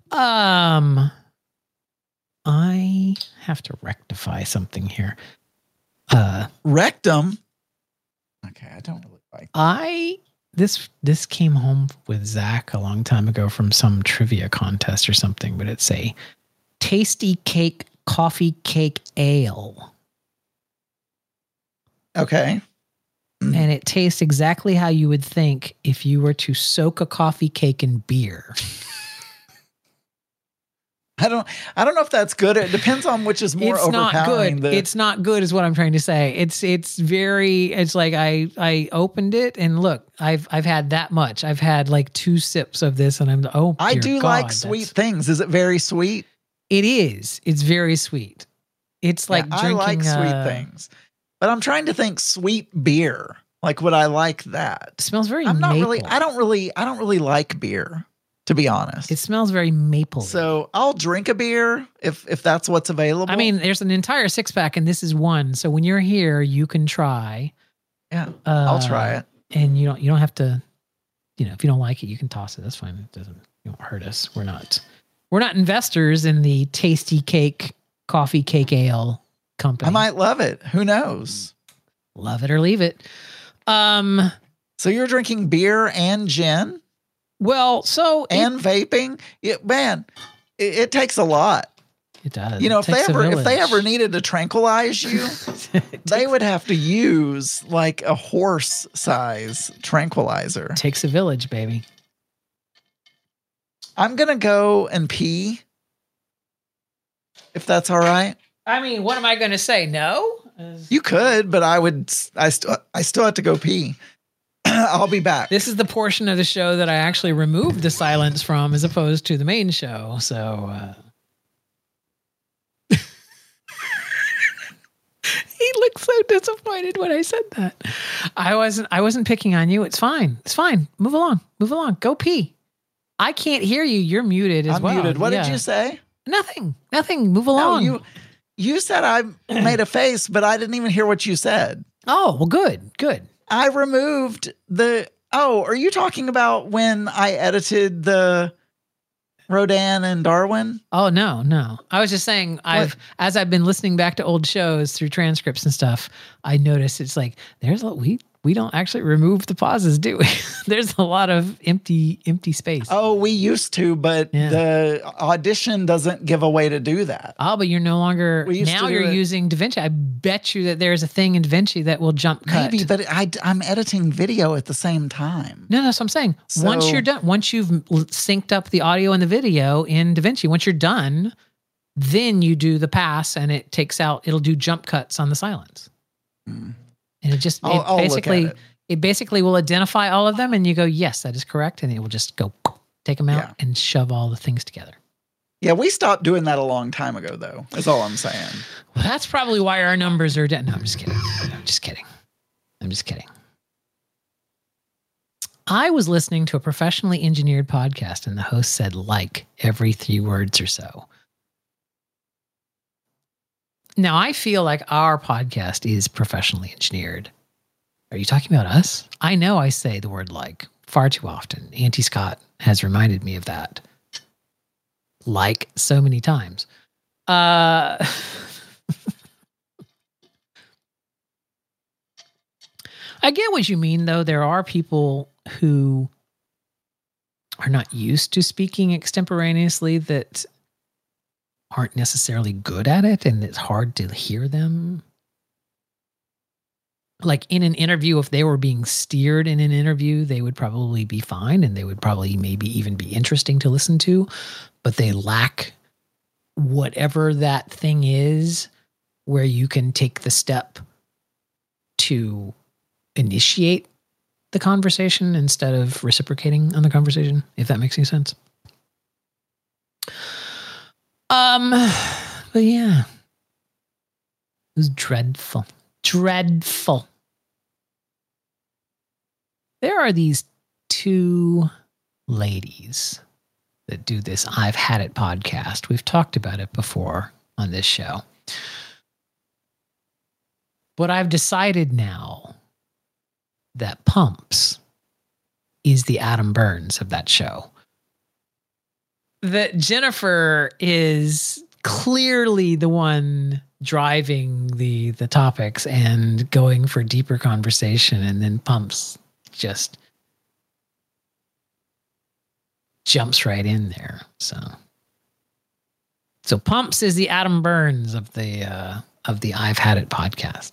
I have to rectify something here. Rectum. Okay, I don't really like this came home with Zach a long time ago from some trivia contest or something, but it's a Tasty Cake Coffee Cake Ale. Okay. And it tastes exactly how you would think if you were to soak a coffee cake in beer. I don't know if that's good. It depends on which is more it's overpowering. Not good. It's not good is what I'm trying to say. It's like I opened it and look, I've had that much. I've had like 2 sips of this and I do like sweet things. Is it very sweet? It is. It's very sweet. It's like drinking. I like sweet things. But I'm trying to think sweet beer. Like, would I like that? It smells very maple. I don't really like beer, to be honest. It smells very maple. So I'll drink a beer if that's what's available. I mean, there's an entire 6-pack and this is one. So when you're here, you can try. Yeah, I'll try it. And you don't have to, if you don't like it, you can toss it. That's fine. It won't hurt us. We're not investors in the Tasty Cake Coffee Cake Ale company. I might love it. Who knows? Love it or leave it. So you're drinking beer and gin? Well, and vaping? It takes a lot. It does. If they ever needed to tranquilize you, they would have to use like a horse size tranquilizer. Takes a village, baby. I'm going to go and pee. If that's all right. I mean, what am I going to say? No? You could, but I still have to go pee. I'll be back. This is the portion of the show that I actually removed the silence from as opposed to the main show. So, he looked so disappointed when I said that. I wasn't picking on you. It's fine. It's fine. Move along. Go pee. I can't hear you. You're muted as well. I'm muted. What did you say? Nothing. Move along. No, you said I made a face, but I didn't even hear what you said. Oh, well, good. I removed are you talking about when I edited the Rodan and Darwin? Oh, no. I was just saying as I've been listening back to old shows through transcripts and stuff, I noticed it's like we don't actually remove the pauses, do we? There's a lot of empty space. Oh, we used to, but the Audition doesn't give a way to do that. Oh, but you're no longer. Now you're using DaVinci. I bet you that there's a thing in DaVinci that will jump cut. Maybe, but I'm editing video at the same time. No, that's what I'm saying. Once you're done, once you've synced up the audio and the video in DaVinci, once you're done, then you do the pass and it'll do jump cuts on the silence. And it basically will identify all of them and you go, yes, that is correct. And it will just go take them out and shove all the things together. Yeah, we stopped doing that a long time ago, though. That's all I'm saying. Well, that's probably why our numbers are down. No, I'm just kidding. I was listening to a professionally engineered podcast and the host said like every 3 words or so. Now, I feel like our podcast is professionally engineered. Are you talking about us? I know I say the word like far too often. Auntie Scott has reminded me of that. Like so many times. I get what you mean, though. There are people who are not used to speaking extemporaneously that aren't necessarily good at it, and it's hard to hear them. Like in an interview, if they were being steered in an interview, they would probably be fine, and they would probably maybe even be interesting to listen to, but they lack whatever that thing is where you can take the step to initiate the conversation instead of reciprocating on the conversation, if that makes any sense. But yeah, it was dreadful. There are these 2 ladies that do this I've Had It podcast. We've talked about it before on this show. But I've decided now that Pumps is the Adam Burns of that show. that Jennifer is clearly the one driving the topics and going for deeper conversation, and then Pumps just jumps right in there. So Pumps is the Adam Burns of the I've Had It podcast.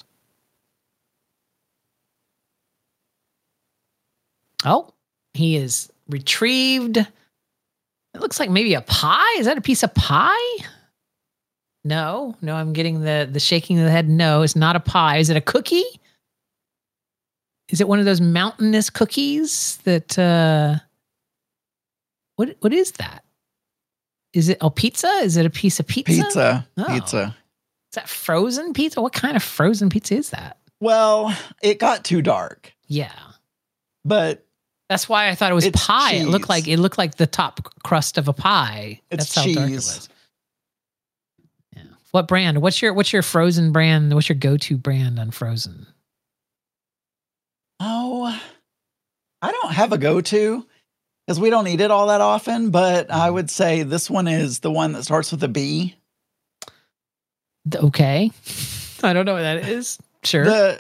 Oh, he is retrieved. It looks like maybe a pie. Is that a piece of pie? No, I'm getting the shaking of the head. No, it's not a pie. Is it a cookie? Is it one of those mountainous cookies that what is that? Is it pizza? Is it a piece of pizza? Pizza. Oh. Pizza. Is that frozen pizza? What kind of frozen pizza is that? Well, it got too dark. Yeah. But that's why I thought it was pie. Cheese. It looked like the top crust of a pie. It's That's cheese. How dark it was. Yeah. What brand? What's your frozen brand? What's your go-to brand on frozen? Oh, I don't have a go-to because we don't eat it all that often, but I would say this one is the one that starts with a B. Okay. I don't know what that is. Sure.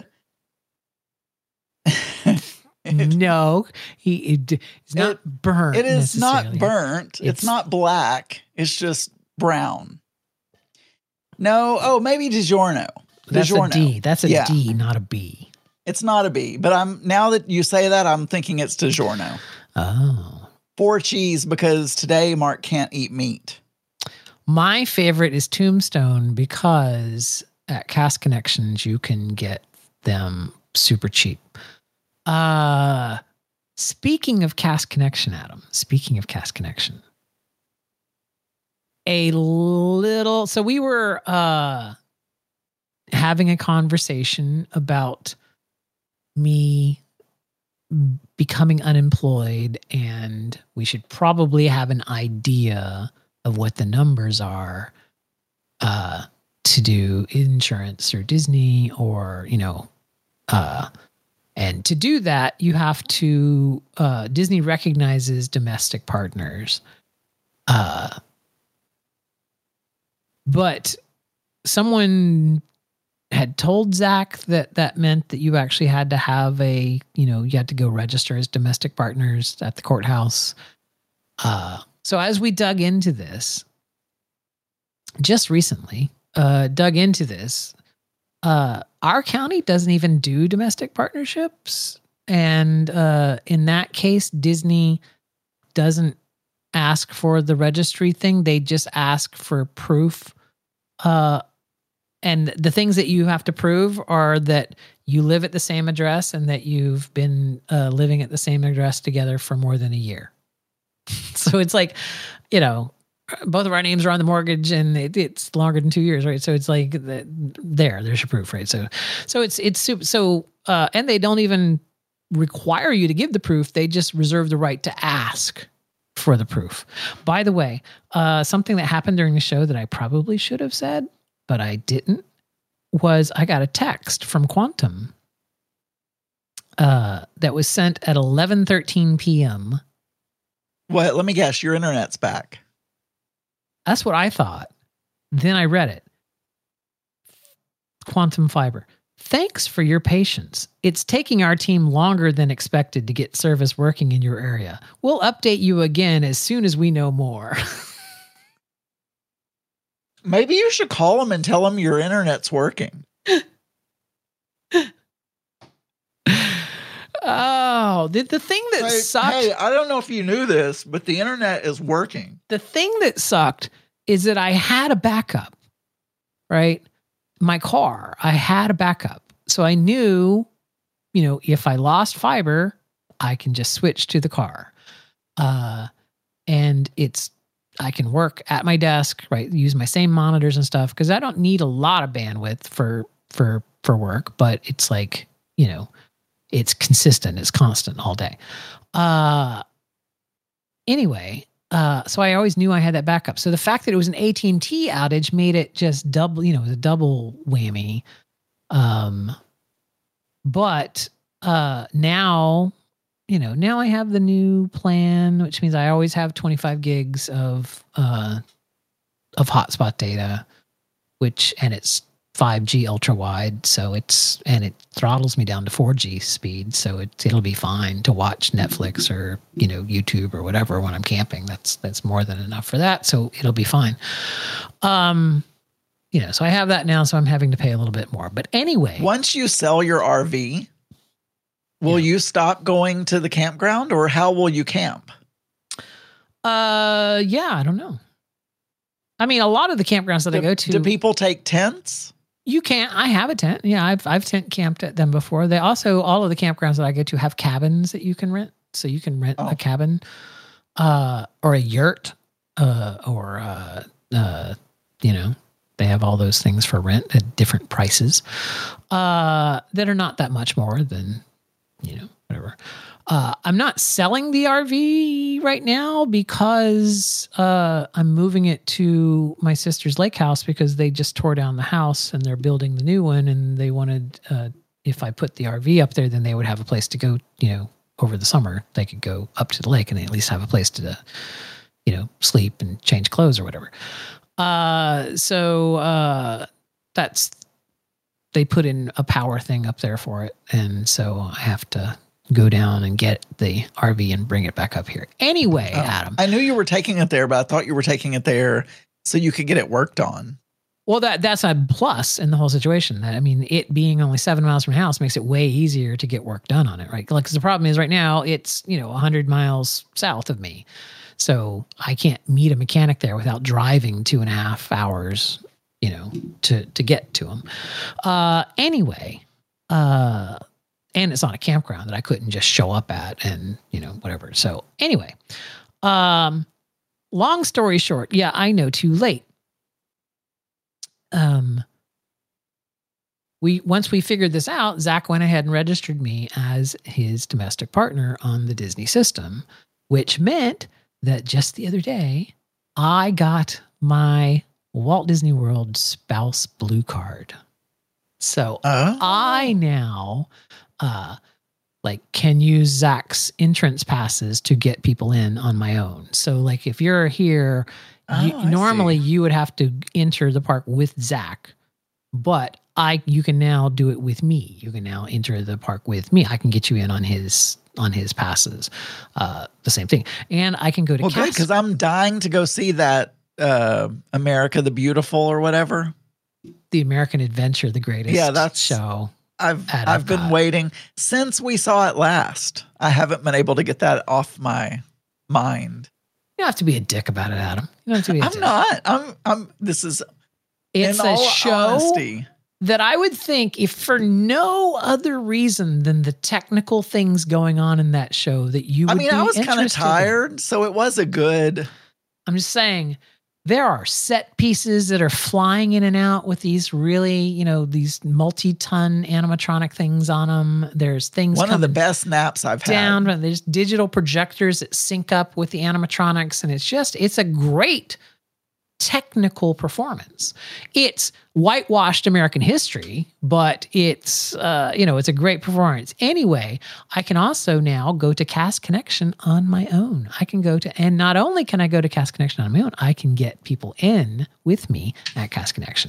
No, it's not burnt. It is not burnt. It's not black. It's just brown. No. Maybe DiGiorno. That's a D. That's a D, not a B. It's not a B, but now that you say that, I'm thinking it's DiGiorno. Oh. 4 cheese because today Mark can't eat meat. My favorite is Tombstone because at Cast Connections you can get them super cheap. Speaking of Cast Connection, Adam, so we were having a conversation about me becoming unemployed, and we should probably have an idea of what the numbers are to do insurance or Disney or, and to do that, you have to, Disney recognizes domestic partners. But someone had told Zach that meant that you actually had to have you had to go register as domestic partners at the courthouse. So as we dug into this, just recently, our county doesn't even do domestic partnerships. And in that case, Disney doesn't ask for the registry thing. They just ask for proof. And the things that you have to prove are that you live at the same address and that you've been living at the same address together for more than a year. So it's like, both of our names are on the mortgage and it's longer than 2 years, right? So it's like there's your proof, right? So it's super. So and they don't even require you to give the proof. They just reserve the right to ask for the proof. By the way, something that happened during the show that I probably should have said, but I didn't, was I got a text from Quantum that was sent at 11:13 p.m. What? Let me guess. Your internet's back. That's what I thought. Then I read it. Quantum Fiber. Thanks for your patience. It's taking our team longer than expected to get service working in your area. We'll update you again as soon as we know more. Maybe you should call them and tell them your internet's working. Oh, the thing that sucked. Hey, I don't know if you knew this, but the internet is working. The thing that sucked is that I had a backup, right? My car, I had a backup. So I knew, if I lost fiber, I can just switch to the car. And I can work at my desk, right? Use my same monitors and stuff because I don't need a lot of bandwidth for work, but it's like, it's consistent, it's constant all day. Anyway, so I always knew I had that backup. So the fact that it was an AT&T outage made it just double, it was a double whammy. But now now I have the new plan, which means I always have 25 gigs of hotspot data, and it's 5G ultra wide, and it throttles me down to 4G speed, so it'll be fine to watch Netflix or YouTube or whatever when I'm camping. That's more than enough for that, so it'll be fine. So I have that now, so I'm having to pay a little bit more. But anyway, once you sell your RV, will you stop going to the campground, or how will you camp? Yeah, I don't know. I mean, a lot of the campgrounds that I go to, do people take tents? You can. I have a tent. Yeah, I've tent camped at them before. They also, all of the campgrounds that I go to have cabins that you can rent. So you can rent a cabin, or a yurt, they have all those things for rent at different prices, that are not that much more than, whatever. I'm not selling the RV right now because I'm moving it to my sister's lake house because they just tore down the house and they're building the new one. And they wanted, if I put the RV up there, then they would have a place to go, over the summer. They could go up to the lake and they at least have a place to, sleep and change clothes or whatever. They put in a power thing up there for it. And so I have to go down and get the RV and bring it back up here. Anyway, Adam. I knew you were taking it there, but I thought you were taking it there so you could get it worked on. Well, that's a plus in the whole situation. It being only 7 miles from my house makes it way easier to get work done on it, right? Because the problem is right now it's, 100 miles south of me. So I can't meet a mechanic there without driving 2.5 hours, to get to them. Anyway, and it's on a campground that I couldn't just show up at and, whatever. So anyway, long story short, yeah, I know, too late. Once we figured this out, Zach went ahead and registered me as his domestic partner on the Disney system, which meant that just the other day, I got my Walt Disney World spouse blue card. So I now can use Zach's entrance passes to get people in on my own. So if you're here, normally you would have to enter the park with Zach, but you can now do it with me. You can now enter the park with me. I can get you in on his passes. The same thing. And I can go to good, because I'm dying to go see that America the Beautiful or whatever. The American Adventure, the greatest show. I've been waiting since we saw it last. I haven't been able to get that off my mind. You don't have to be a dick about it, Adam. You don't have to be a dick. I'm not. It's a show honesty that I would think, if for no other reason than the technical things going on in that show, that you would be interested in. I was kind of tired, so it was a good. I'm just saying, there are set pieces that are flying in and out with these really, these multi-ton animatronic things on them. There's things. One of the best naps I've had. But there's digital projectors that sync up with the animatronics, and it's a great technical performance. It's whitewashed American history, but it's it's a great performance. Anyway, I can also now go to Cast Connection on my own. And not only can I go to Cast Connection on my own, I can get people in with me at Cast Connection.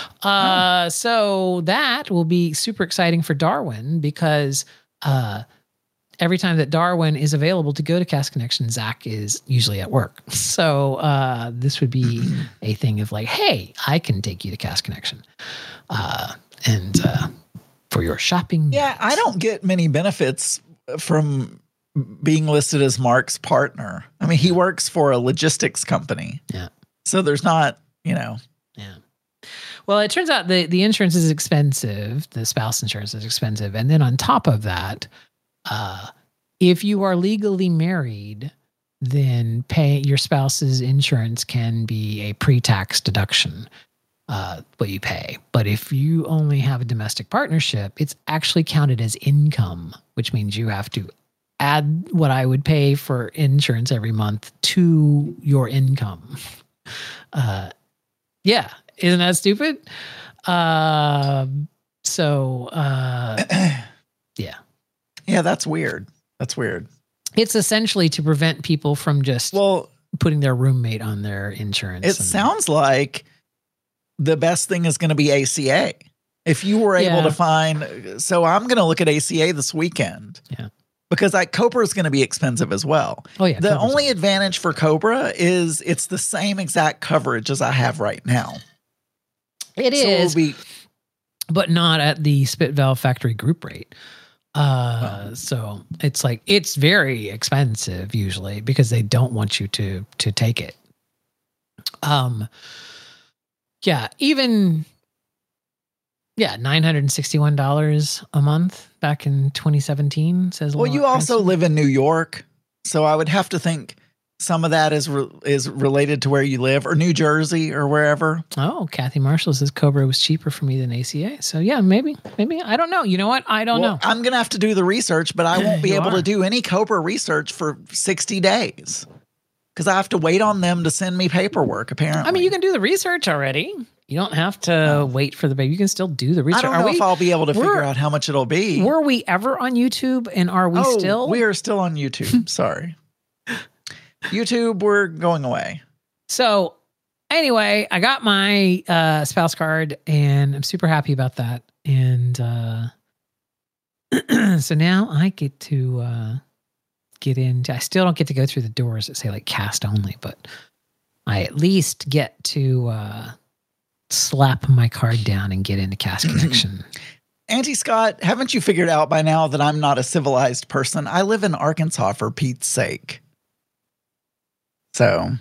So that will be super exciting for Darwin, because every time that Darwin is available to go to Cast Connection, Zach is usually at work. So this would be a thing of hey, I can take you to Cast Connection. And for your shopping. Yeah, needs. I don't get many benefits from being listed as Mark's partner. He works for a logistics company. Yeah. So there's not, Yeah. Well, it turns out the insurance is expensive. The spouse insurance is expensive. And then on top of that, if you are legally married, then your spouse's insurance can be a pre-tax deduction, what you pay. But if you only have a domestic partnership, it's actually counted as income, which means you have to add what I would pay for insurance every month to your income. Yeah. Isn't that stupid? Yeah. Yeah, that's weird. That's weird. It's essentially to prevent people from just Well, putting their roommate on their insurance. it sounds like the best thing is going to be ACA. If you were able to find, so I'm going to look at ACA this weekend. Yeah. Because Cobra is going to be expensive as well. Oh, yeah. The only advantage for Cobra is it's the same exact coverage as I have right now. It is, but not at the Spit Valve Factory group rate. So it's like, it's very expensive usually because they don't want you to take it. Yeah, even $961 a month back in 2017 says. Well, you also live in New York, so I would have to think some of that is related to where you live, or New Jersey, or wherever. Oh, Kathy Marshall says Cobra was cheaper for me than ACA. So yeah, maybe I don't know. You know what? I don't know. I'm gonna have to do the research, but I won't be able to do any Cobra research for 60 days because I have to wait on them to send me paperwork. Apparently, I mean, you can do the research already. You don't have to wait for the baby. You can still do the research. I don't know if I'll be able to figure out how much it'll be. Were we ever on YouTube, and are we still? We are still on YouTube. Sorry. YouTube, we're going away. So anyway, I got my spouse card, and I'm super happy about that. And so now I get to get into. I still don't get to go through the doors that say like cast only, but I at least get to slap my card down and get into Cast Connection. Auntie Scott, haven't you figured out by now that I'm not a civilized person? I live in Arkansas, for Pete's sake. So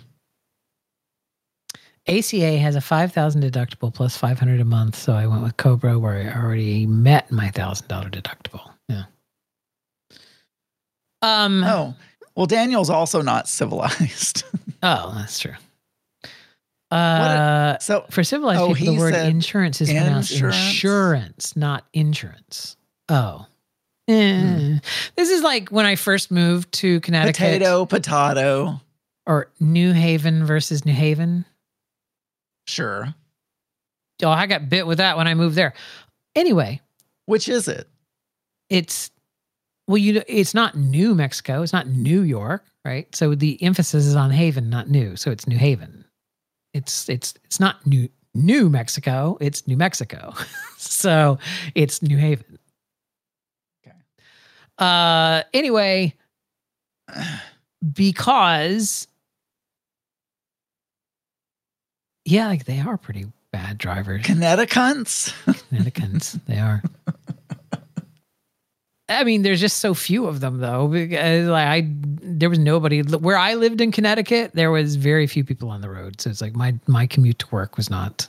ACA has a $5,000 deductible plus $500 a month. So I went with Cobra, where I already met my $1,000 deductible. Yeah. Oh, well, Daniel's also not civilized. Oh, that's true. So for civilized people, the word insurance is pronounced insurance, not insurance. Oh. This is like when I first moved to Connecticut. Potato. Or New Haven versus New Haven. Sure. Oh, I got bit with that when I moved there. Anyway. Which is it? It's not New Mexico. It's not New York, right? So the emphasis is on Haven, not New. So it's New Haven. It's not New Mexico. It's New Mexico. So it's New Haven. Okay. Anyway, because like they are pretty bad drivers. Connecticutans, they are. I mean, there's just so few of them, though. Because there was nobody where I lived in Connecticut. There was very few people on the road, so it's like my commute to work was not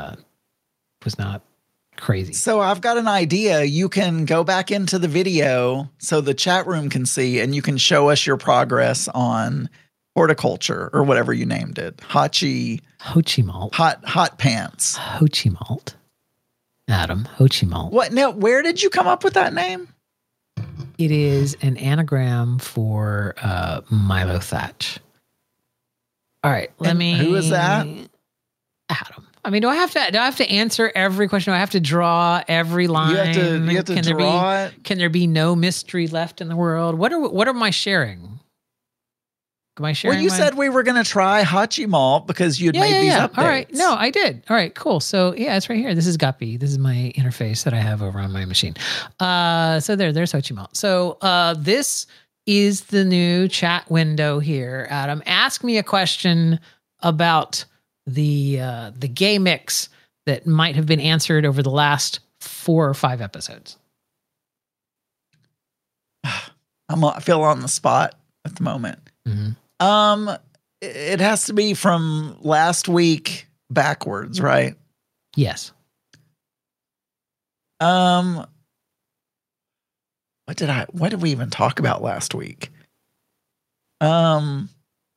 crazy. So I've got an idea. You can go back into the video so the chat room can see, and you can show us your progress on horticulture or whatever you named it. Hochi malt. Hot pants. Hochi malt. Adam, Hochi malt. What? Now, where did you come up with that name? It is an anagram for Milo Thatch. All right, who is that? Adam. I mean, do I have to answer every question? Do I have to draw every line? You have to draw it. Can there be no mystery left in the world? What am I sharing? Am I sharing? Well, you said we were going to try Hachi Malt because you'd made these updates. All right. No, I did. All right, cool. So yeah, it's right here. This is Guppy. This is my interface that I have over on my machine. So there's Hachi Malt. So this is the new chat window here. Adam, ask me a question about the gay mix that might have been answered over the last 4 or 5 episodes. I feel on the spot at the moment. Mm-hmm. It has to be from last week backwards, right? Yes. What did we even talk about last week? I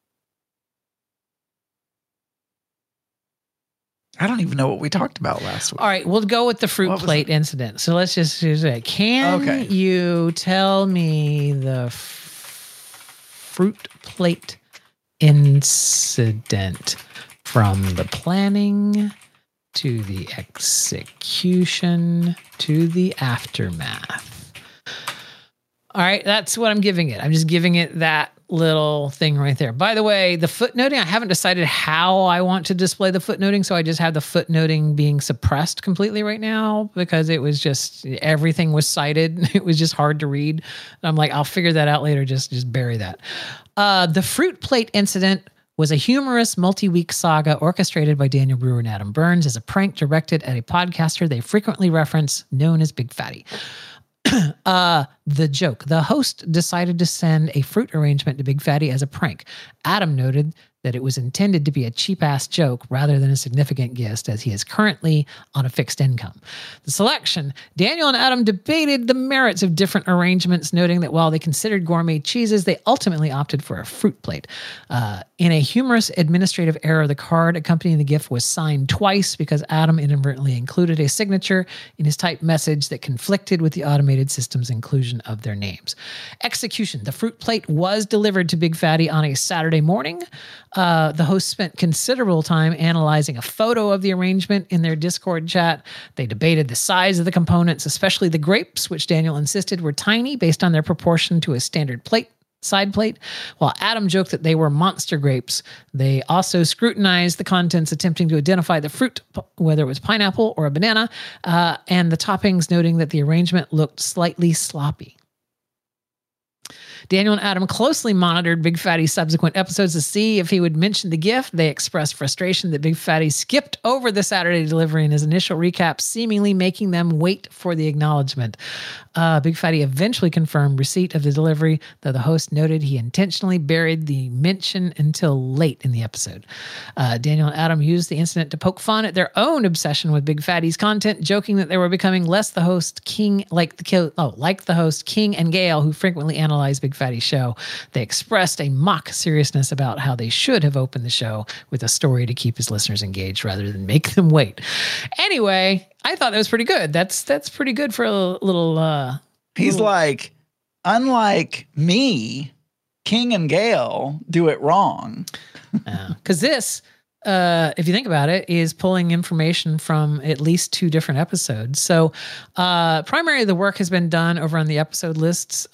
don't even know what we talked about last week. All right, we'll go with the fruit plate incident. So let's just use it. Can you tell me the fruit plate incident from the planning to the execution to the aftermath? All right, that's what I'm giving it. I'm just giving it that little thing right there. By the way, the footnoting, I haven't decided how I want to display the footnoting, so I just have the footnoting being suppressed completely right now because it was just, everything was cited. It was just hard to read. And I'm like, I'll figure that out later. Just bury that. The fruit plate incident was a humorous multi-week saga orchestrated by Daniel Brewer and Adam Burns as a prank directed at a podcaster they frequently reference, known as Big Fatty. The joke. The host decided to send a fruit arrangement to Big Fatty as a prank. Adam noted that it was intended to be a cheap-ass joke rather than a significant gift, as he is currently on a fixed income. The selection. Daniel and Adam debated the merits of different arrangements, noting that while they considered gourmet cheeses, they ultimately opted for a fruit plate. In a humorous administrative error, the card accompanying the gift was signed twice because Adam inadvertently included a signature in his typed message that conflicted with the automated system's inclusion of their names. Execution. The fruit plate was delivered to Big Fatty on a Saturday morning. The host spent considerable time analyzing a photo of the arrangement in their Discord chat. They debated the size of the components, especially the grapes, which Daniel insisted were tiny based on their proportion to a standard side plate. While Adam joked that they were monster grapes, they also scrutinized the contents, attempting to identify the fruit, whether it was pineapple or a banana, and the toppings, noting that the arrangement looked slightly sloppy. Daniel and Adam closely monitored Big Fatty's subsequent episodes to see if he would mention the gift. They expressed frustration that Big Fatty skipped over the Saturday delivery in his initial recap, seemingly making them wait for the acknowledgement. Big Fatty eventually confirmed receipt of the delivery, though the host noted he intentionally buried the mention until late in the episode. Daniel and Adam used the incident to poke fun at their own obsession with Big Fatty's content, joking that they were becoming less the host King, like the host King and Gale, who frequently analyzed Big Fatty's show. They expressed a mock seriousness about how they should have opened the show with a story to keep his listeners engaged rather than make them wait. Anyway, I thought that was pretty good. That's pretty good for a little. He's like, unlike me, King and Gale do it wrong. Because this, if you think about it, is pulling information from at least 2 different episodes. So primarily the work has been done over on the episode lists.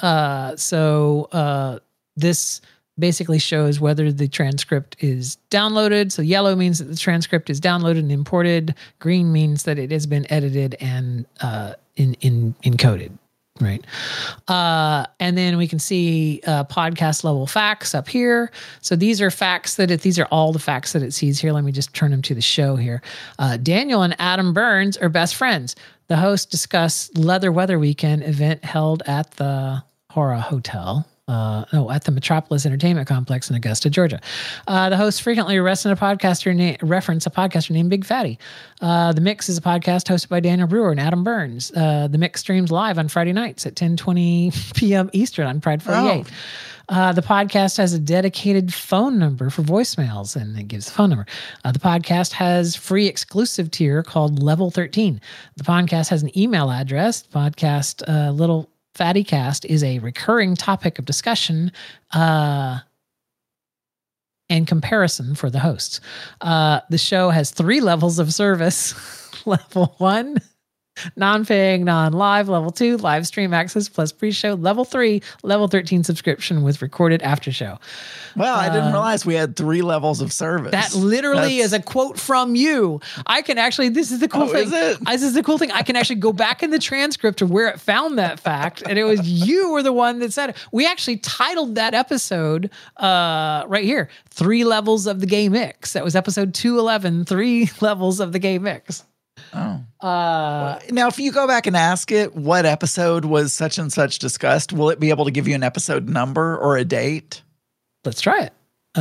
This basically shows whether the transcript is downloaded. So yellow means that the transcript is downloaded and imported. Green means that it has been edited and encoded. Right. And then we can see podcast level facts up here. So these are facts these are all the facts that it sees here. Let me just turn them to the show here. Daniel and Adam Burns are best friends. The hosts discuss Leather Weather Weekend event held at the Hora Hotel. At the Metropolis Entertainment Complex in Augusta, Georgia. The hosts frequently reference a podcaster named Big Fatty. The Mix is a podcast hosted by Daniel Brewer and Adam Burns. The Mix streams live on Friday nights at 10:20 p.m. Eastern on Pride 48. The podcast has a dedicated phone number for voicemails, and it gives the phone number. The podcast has free exclusive tier called Level 13. The podcast has an email address. The podcast Little Fatty Cast is a recurring topic of discussion and comparison for the hosts. The show has 3 levels of service. Level 1, non-paying, non-live. Level 2, live stream access plus pre-show. Level 3, level 13 subscription with recorded after show. Well, I didn't realize we had 3 levels of service. That literally is a quote from you. I can actually, this is the cool thing. This is the cool thing. I can actually go back in the transcript to where it found that fact. And it was you were the one that said it. We actually titled that episode right here, 3 levels of the gay mix. That was episode 211, 3 levels of the gay mix. Oh. Now, if you go back and ask it, what episode was such and such discussed, will it be able to give you an episode number or a date? Let's try it.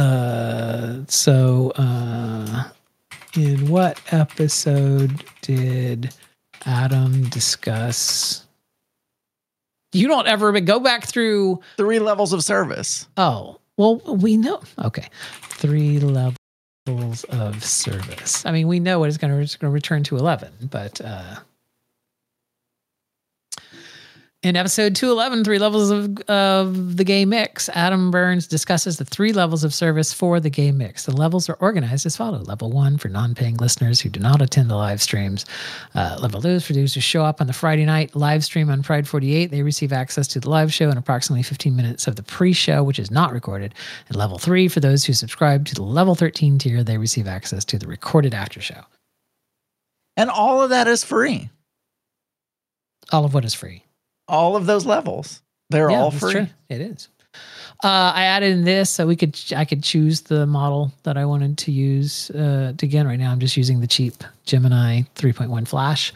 In what episode did Adam discuss? You don't ever go back through 3 levels of service. Oh, well, we know. Okay. 3 levels of service. I mean, we know it's going to return to 11, but In episode 211, 3 levels of the gay mix, Adam Burns discusses the 3 levels of service for the gay mix. The levels are organized as follows. Level 1 for non-paying listeners who do not attend the live streams. Level 2 is for those who show up on the Friday night live stream on Pride 48. They receive access to the live show and approximately 15 minutes of the pre-show, which is not recorded. And level 3 for those who subscribe to the level 13 tier, they receive access to the recorded after show. And all of that is free. All of what is free? All of those levels. They're all free. True. It is. I added in this so I could choose the model that I wanted to use. Again, right now I'm just using the cheap Gemini 3.1 Flash.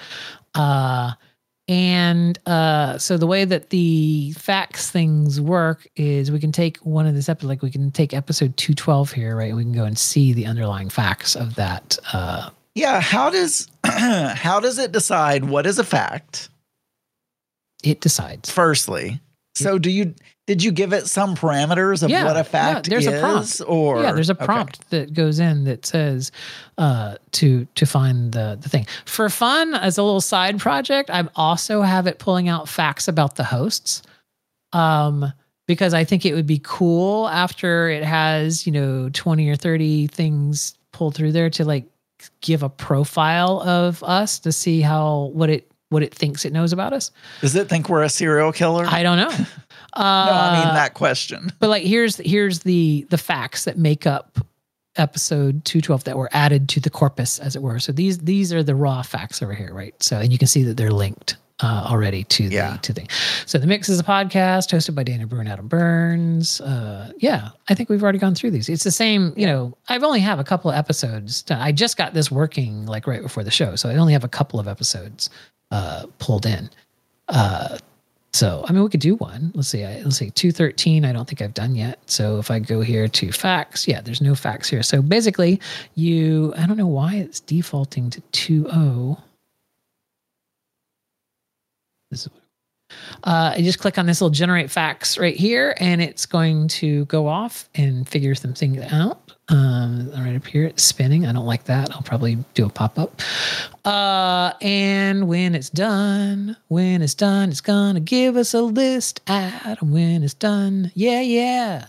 So the way that the facts things work is we can take one of this episode, like we can take episode 212 here, right? We can go and see the underlying facts of that. Yeah. How does it decide what is a fact? It decides. Firstly. So did you give it some parameters of what a fact there's is? A prompt. Or there's a prompt that goes in that says to find the thing. For fun, as a little side project, I also have it pulling out facts about the hosts. Because I think it would be cool after it has, 20 or 30 things pulled through there to like give a profile of us to see what it thinks it knows about us. Does it think we're a serial killer? I don't know. No, I mean that question. But like, here's the facts that make up episode 212 that were added to the corpus, as it were. So these are the raw facts over here, right? So, and you can see that they're linked already to the thing. So the Mix is a podcast hosted by Dana Brewer and Adam Burns. I think we've already gone through these. It's the same, I've only have a couple of episodes. I just got this working like right before the show. So I only have a couple of episodes pulled in. So, I mean, we could do one. Let's see, 213, I don't think I've done yet. So if I go here to facts, there's no facts here. So basically I don't know why it's defaulting to 2.0. This is you just click on this little generate facts right here, and it's going to go off and figure some things out. Right up here, it's spinning. I don't like that. I'll probably do a pop-up. And when it's done, it's gonna give us a list ad. When it's done, yeah.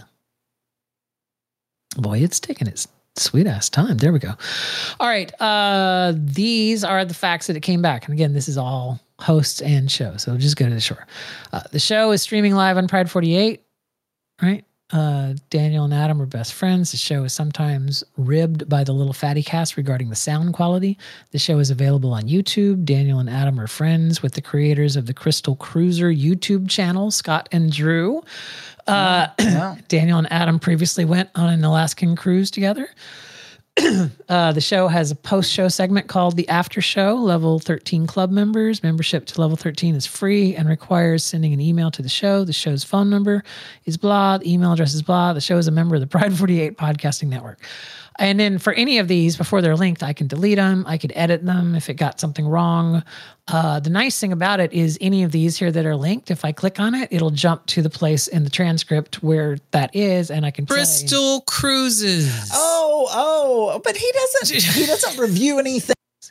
Boy, it's taking its sweet ass time. There we go. All right. These are the facts that it came back. And again, this is all hosts and show. So just go to the shore. The show is streaming live on Pride 48, right? Daniel and Adam are best friends. The show is sometimes ribbed by the Little Fatty Cast regarding the sound quality. The show is available on YouTube. Daniel and Adam are friends with the creators of the Crystal Cruiser YouTube channel, Scott and Drew. Daniel and Adam previously went on an Alaskan cruise together. The show has a post-show segment called The After Show. Level 13 club members. Membership to level 13 is free and requires sending an email to the show. The show's phone number is blah. The email address is blah. The show is a member of the Pride 48 podcasting network. And then for any of these, before they're linked, I can delete them. I could edit them if it got something wrong. The nice thing about it is any of these here that are linked, if I click on it, it'll jump to the place in the transcript where that is, and I can play. Bristol Cruises. But he doesn't review anything.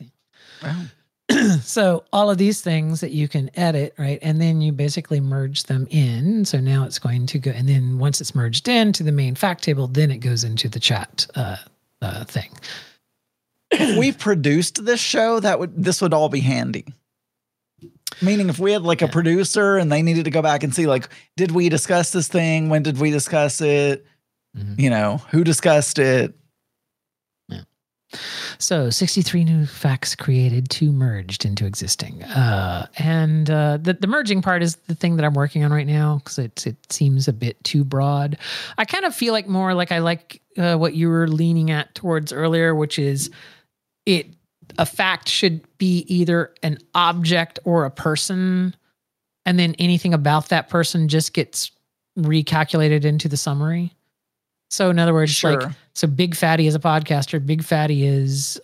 So all of these things that you can edit, right? And then you basically merge them in. So now it's going to go, and then once it's merged into the main fact table, then it goes into the chat thing. If we produced this show, this would all be handy. Meaning if we had like a producer and they needed to go back and see, like, did we discuss this thing? When did we discuss it? Mm-hmm. Who discussed it? Yeah. So 63 new facts created, 2 merged into existing. And the merging part is the thing that I'm working on right now because it seems a bit too broad. I kind of feel like more like I like what you were leaning at towards earlier, which is a fact should be either an object or a person, and then anything about that person just gets recalculated into the summary. So in other words, sure. So Big Fatty is a podcaster. Big Fatty is,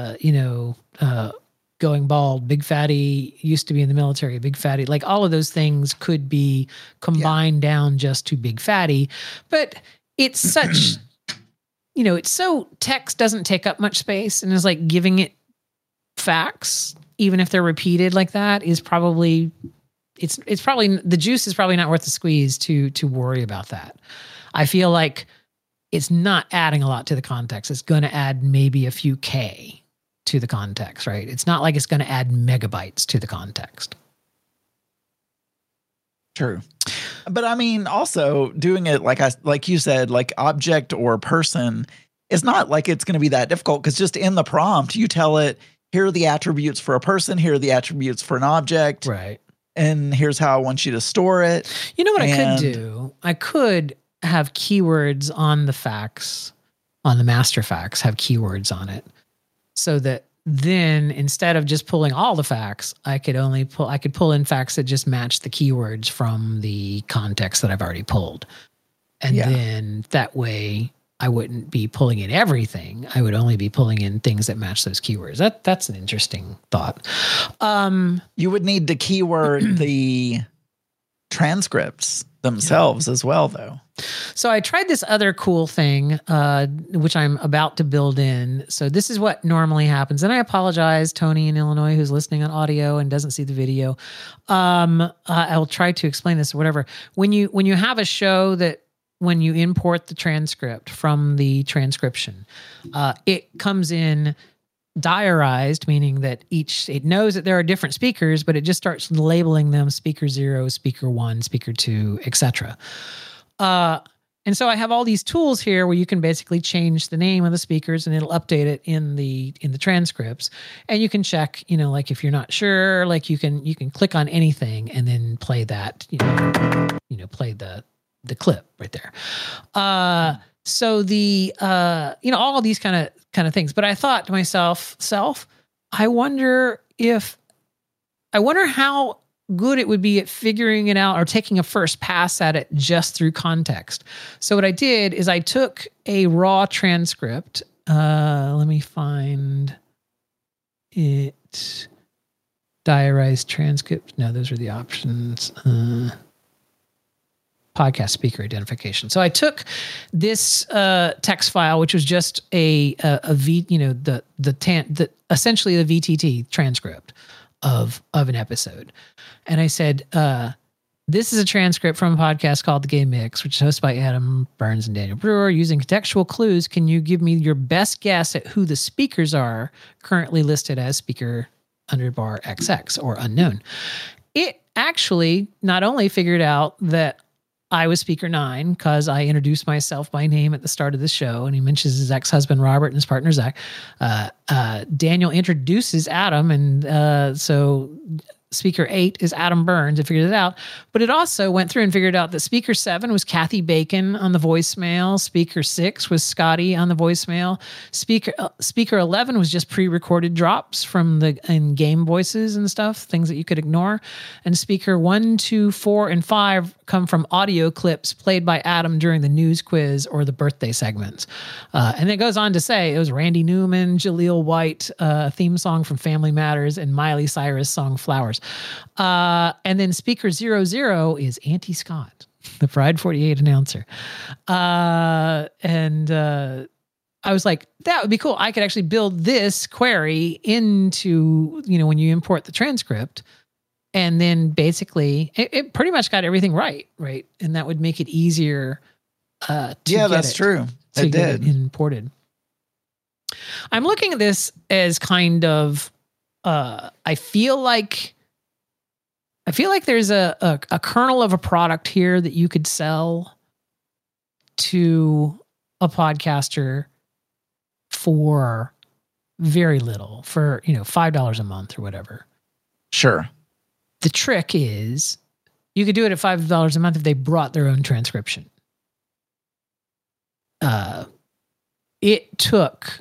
going bald. Big Fatty used to be in the military. Big Fatty, like all of those things could be combined down just to Big Fatty. But it's such, it's so text doesn't take up much space, and it's like giving it facts, even if they're repeated like that, is probably it's probably, the juice is probably not worth the squeeze to worry about that. I feel like it's not adding a lot to the context. It's going to add maybe a few K to the context, right? It's not like it's going to add megabytes to the context. True. But I mean, also doing it like you said, like object or person, it's not like it's going to be that difficult, because just in the prompt, you tell it, here are the attributes for a person, here are the attributes for an object. Right. And here's how I want you to store it. You know what I could do? I could have keywords on the facts, on the master facts, have keywords on it, so that then instead of just pulling all the facts, I could pull in facts that just match the keywords from the context that I've already pulled. And then that way I wouldn't be pulling in everything. I would only be pulling in things that match those keywords. That's an interesting thought. You would need to keyword the transcripts themselves as well, though. So I tried this other cool thing, which I'm about to build in. So this is what normally happens. And I apologize, Tony in Illinois, who's listening on audio and doesn't see the video. I'll try to explain this or whatever. When you have a show that, when you import the transcript from the transcription, it comes in diarized, meaning that it knows that there are different speakers, but it just starts labeling them speaker 0, speaker 1, speaker 2, etc. And so I have all these tools here where you can basically change the name of the speakers and it'll update it in the transcripts. And you can check, like if you're not sure, like you can click on anything and then play that, play the clip right there. So the all of these kind of things. But I thought to myself, I wonder how good it would be at figuring it out or taking a first pass at it just through context. So what I did is I took a raw transcript. Let me find it. Diarized transcript. No, those are the options. Podcast speaker identification. So I took this text file, which was just essentially the VTT transcript of an episode, and I said, "This is a transcript from a podcast called The Game Mix, which is hosted by Adam Burns and Daniel Brewer. Using contextual clues, can you give me your best guess at who the speakers are currently listed as speaker _XX or unknown?" It actually not only figured out that I was speaker 9 because I introduced myself by name at the start of the show, and he mentions his ex-husband Robert and his partner Zach. Daniel introduces Adam, and so speaker 8 is Adam Burns. I figured it out, but it also went through and figured out that speaker 7 was Kathy Bacon on the voicemail. Speaker 6 was Scotty on the voicemail. Speaker 11 was just pre-recorded drops from the in-game voices and stuff, things that you could ignore. And speaker 1, 2, 4, and 5 come from audio clips played by Adam during the news quiz or the birthday segments. And it goes on to say it was Randy Newman, Jaleel White, theme song from Family Matters, and Miley Cyrus song Flowers. And then speaker 00 is Auntie Scott, the Pride 48 announcer. And I was like, that would be cool. I could actually build this query into, when you import the transcript. And then basically it pretty much got everything right. And that would make it easier to get that's true. It did. Imported. I'm looking at this as kind of, I feel like there's a kernel of a product here that you could sell to a podcaster for very little, for $5 a month or whatever. Sure. The trick is you could do it at $5 a month if they brought their own transcription. It took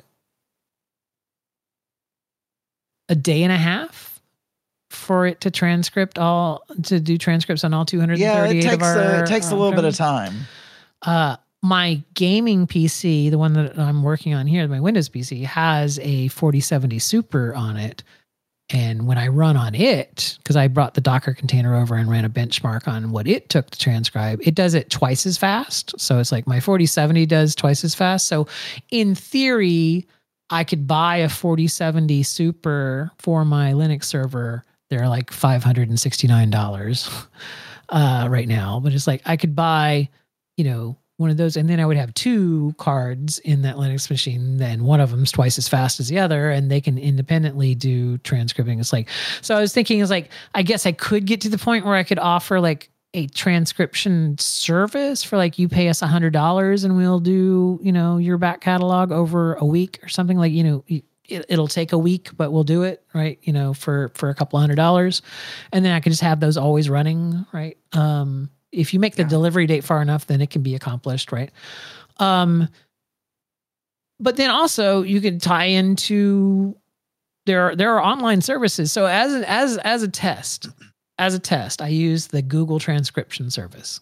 a day and a half for it to do transcripts on all 238 of our. It takes a little bit of time. My gaming PC, the one that I'm working on here, my Windows PC, has a 4070 Super on it. And when I run on it, because I brought the Docker container over and ran a benchmark on what it took to transcribe, it does it twice as fast. So it's like my 4070 does twice as fast. So in theory, I could buy a 4070 Super for my Linux server They're like $569 right now. But it's like I could buy, one of those, and then I would have 2 cards in that Linux machine. Then one of them's twice as fast as the other, and they can independently do transcribing. It's like, so I was thinking, it's like, I guess I could get to the point where I could offer like a transcription service for like, you pay us $100 and we'll do, your back catalog over a week or something, like, it'll take a week, but we'll do it, right? For a couple $100, and then I could just have those always running, right? If you make the delivery date far enough, then it can be accomplished, right? But then also you can tie into there are online services. So as a test, I use the Google transcription service.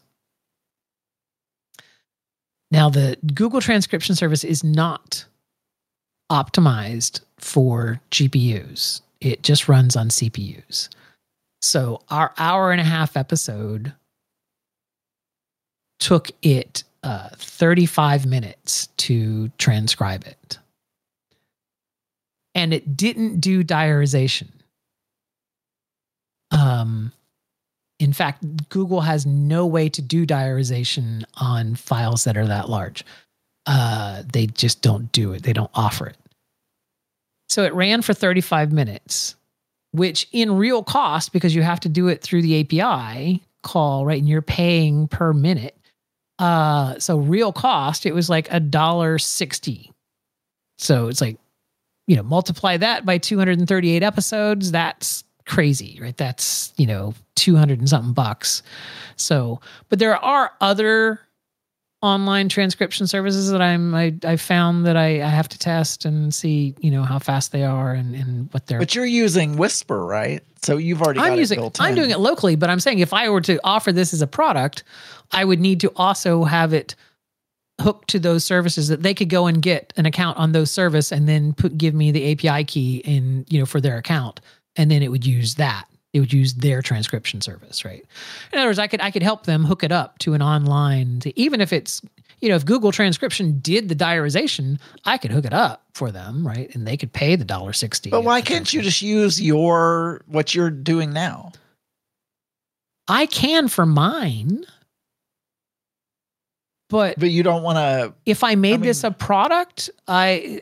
Now the Google transcription service is not optimized for GPUs. It just runs on CPUs. So our hour-and-a-half episode took it 35 minutes to transcribe it. And it didn't do diarization. In fact, Google has no way to do diarization on files that are that large. They just don't do it. They don't offer it. So it ran for 35 minutes, which in real cost, because you have to do it through the API call, right? And you're paying per minute. So real cost, it was like $1.60. So it's like, multiply that by 238 episodes. That's crazy, right? That's, 200 and something bucks. So, but there are other online transcription services that I found that I have to test and see, how fast they are and what they're. But you're using Whisper, right? So you've already got it built in. I'm doing it locally, but I'm saying if I were to offer this as a product, I would need to also have it hooked to those services that they could go and get an account on those service and then give me the API key in, for their account. And then it would use that. It would use their transcription service, right? In other words, I could help them hook it up to an online, even if it's, if Google Transcription did the diarization, I could hook it up for them, right? And they could pay the $1.60. But why can't you just use what you're doing now? I can for mine. But you don't want to. If I made this a product, I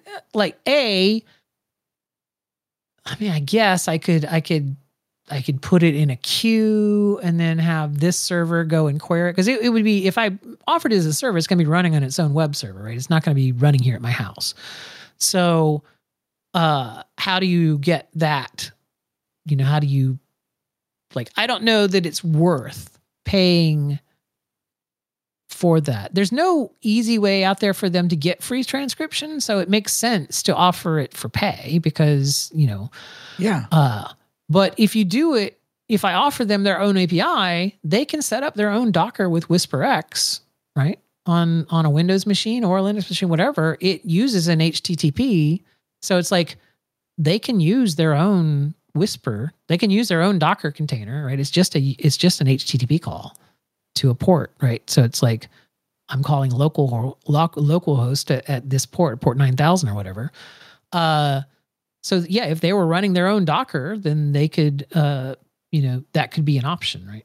guess I could put it in a queue and then have this server go and query it. Because it would be, if I offered it as a server, it's going to be running on its own web server, right? It's not going to be running here at my house. So how do you get that? How do you, I don't know that it's worth paying for that. There's no easy way out there for them to get free transcription. So it makes sense to offer it for pay because, but if you do it, if I offer them their own API, they can set up their own Docker with WhisperX, right? On a Windows machine or a Linux machine, whatever. It uses an HTTP. So it's like they can use their own Whisper. They can use their own Docker container, right? It's just an HTTP call to a port, right? So it's like I'm calling localhost at this port 9000 or whatever. So yeah, if they were running their own Docker, then they could, that could be an option, right?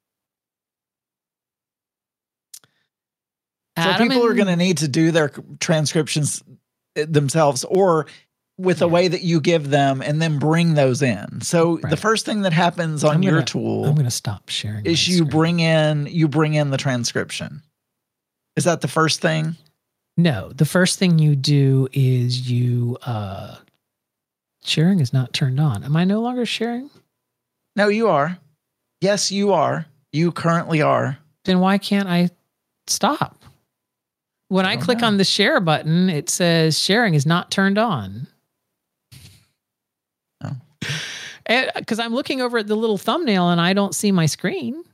So people are going to need to do their transcriptions themselves or with a way that you give them and then bring those in. So the first thing that happens on your tool, I'm going to stop sharing, is you bring in the transcription. Is that the first thing? No, the first thing you do is sharing is not turned on. Am I no longer sharing? No, you are. Yes, you are. You currently are. Then why can't I stop? When I click on the share button, it says sharing is not turned on. Oh. Because I'm looking over at the little thumbnail and I don't see my screen.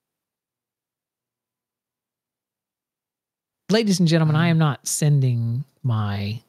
Ladies and gentlemen, I am not sending my...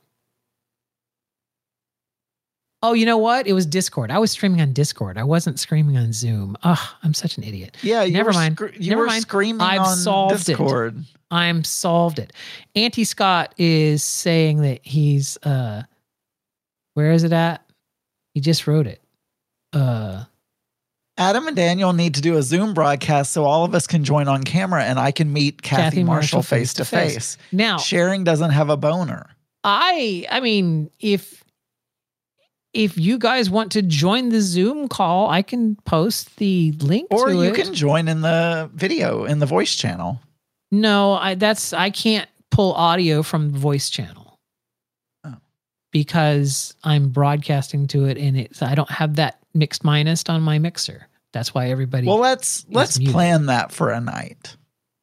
Oh, you know what? It was Discord. I was streaming on Discord. I wasn't streaming on Zoom. Oh, I'm such an idiot. Yeah, never mind. You were screaming on Discord. I'm solved it. Auntie Scott is saying that he's where is it at? He just wrote it. Adam and Daniel need to do a Zoom broadcast so all of us can join on camera and I can meet Kathy Marshall face to face. Now, Sharing doesn't have a boner. I mean, if you guys want to join the Zoom call, I can post the link or to it. Or you can join in the video, in the voice channel. No, I can't pull audio from the voice channel. Oh. Because I'm broadcasting to it and I don't have that mixed minus on my mixer. That's why everybody. Well, let's plan that for a night.